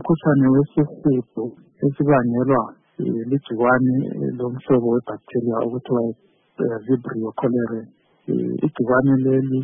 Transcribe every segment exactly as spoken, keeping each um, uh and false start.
umkhuhlane wesihudo esibangelwa ligciwane lomhlobo webacteria okuthiwa Vibrio cholerae. Igciwane leli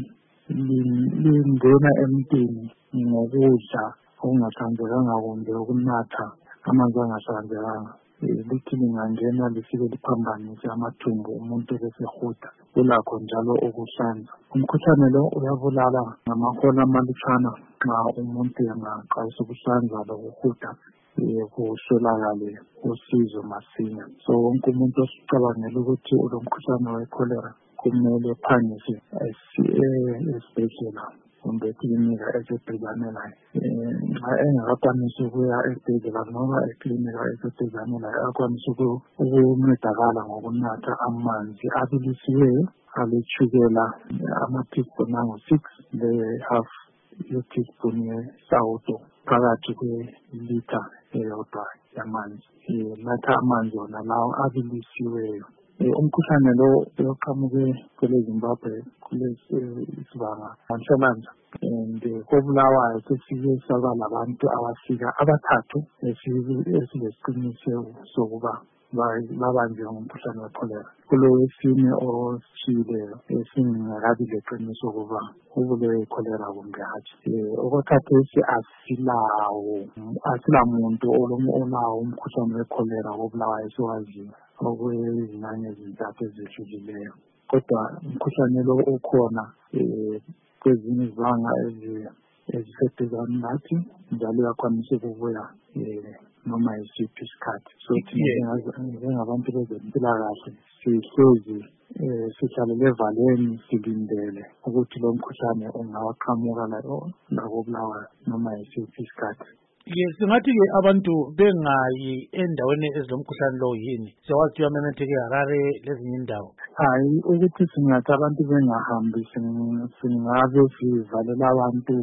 lingena emntwini ngokudla okungahlanzekanga kumbe ukunatha amanzi angahlanzekanga. Lithi lingangena lifike liphambanise amathumbu umuntu besehuda. Ulakho njalo ukuhlanza. Umkhuhlane lo uyabulala ngamahola amalutshwana nxa umuntu engaqalisa ukuhlanza lokuhuda kuswelakale usizo masinya. So wonke umuntu osicabangela ukuthi ulomkhuhlane wecholera kumele phangise esibhedlela kumbe eklinika eseduzane laye. Nxa engakakwanisi ukuya esibhedlela noma eklinika eseduzane laye akwanise ukuncedakala ngokunatha amanzi abilisiweyo aletshukela ama-teaspoon angu-six le-half ye-teaspoon yesawudo phakathi kwelitha eyodwa yamanzi. Natha amanzi wona lawo abilisiweyo. Umkhuhlane lo uqhamuke kwele-Zimbabwe kulesibanga Nhlolanja, and koBulawayo sesike saba labantu abafika abathathu esilesiqiniseko sokuba babanjwe ngumkhuhlane wecholera. Kulowesine ositshiyileyo esingakabi leqiniso ukuba ubulewe yicholera kumbe hatshi. Okwakhathesi asilawo asilamuntu olawo umkhuhlane wecholera koBulawayo esiwaziyo okwezinyanga ezintathu ezidlulileyo. Kodwa umkhuhlane lo ukhona kwezinye izibanga eziseduzane nathi njalo uyakwanisa ukubuya noma yisiphi isikhathi. So thina njengabantu bezempilakahle sihlezi sihlalele evalweni silindele ukuthi lo mkhuhlane ungaqhamuka lakoBulawayo noma yisiphi isikhathi. Yes, singathi-ke abantu bengayi endaweni ezilomkhuhlane lo yini? Siyawazi ukuthi uyamemetheke Harare lezinye indawo. Hayi, ukuthi singathi abantu bengahambi singabe sivalela abantu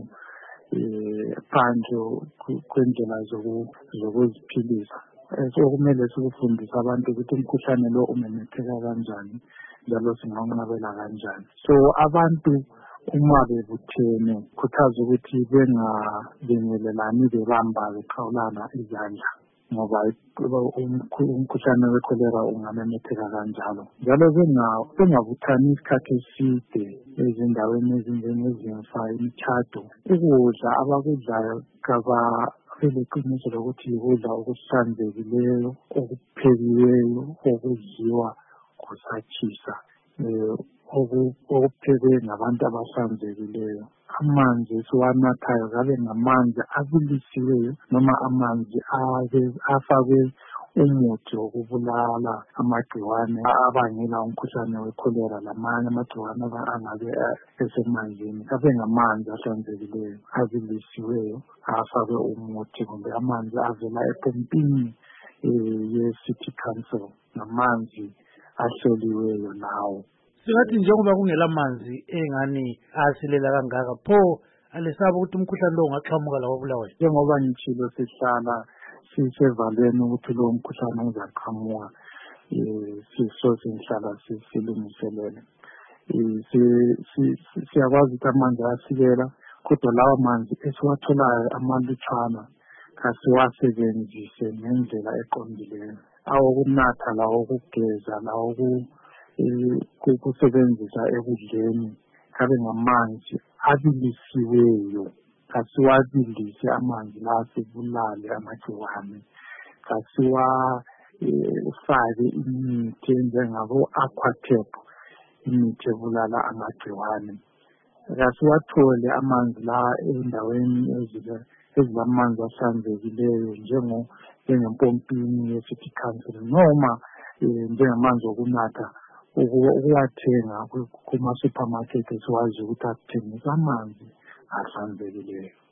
phandle kwendlela zokuziphilisa. So kumele sikufundise abantu ukuthi umkhuhlane lo umemetheka kanjani njalo singanqabela kanjani. So abantu uma bebuthene khuthaza ukuthi bengabengelelani bebamba beqhawulana izandla ngoba umkhuhlane wecholera ungamemetheka kanjalo. Njalo bengabuthani isikhathi eside ezindaweni ezinjengezimfa, imitshato. Ukudla abakudlayo kababeleqiniso lokuthi yikudla okuhlanzekileyo, okuphekiweyo, okudliwa kusatshisa, okuphekwe ngabantu abahlanzekileyo. Amanzi esiwanathayo kabe ngamanzi abilisiweyo noma amanzi afakwe umuthi wokubulala amagciwane abangela umkhuhlane wecholera lamanye amagciwane angabe esemanzini. Kabe ngamanzi ahlanzekileyo abilisiweyo afakwe umuthi kumbe amanzi avela empompini ye-City Council namanzi ahloliweyo lawo. Singathi njengoba kungela manzi engani asilela kangaka pho alisaba ukuthi umkhuhlane lo ungaqhamuka lawo Bulawayo. Njengoba ngitshilo sihlala sisevalweni ukuthi lo mkhuhlane uzaqhamuka, siso sihlala silungiselele. Siyakwazi ukuthi amanzi ayasikela kodwa lawa manzi esiwatholayo amalutshwana kasiwasebenzise ngendlela eqondileyo. Awokunatha lawo okugeza lawo kusebenzisa ekudleni kabe ngamanzi abilisiweyo. Kasiwabilise amanzi la sibulale amagciwane. Kasiwafake imithi enjengabo Aquatep, imithi ebulala amagciwane. Kasiwathole amanzi la endaweni ezilamanzi ahlanzekileyo njengempompini ye-City Council noma njengamanzi okunatha ukuwathenga kuma-supermarket esiwazi ukuthi athengisa amanzi ahlanzekileyo.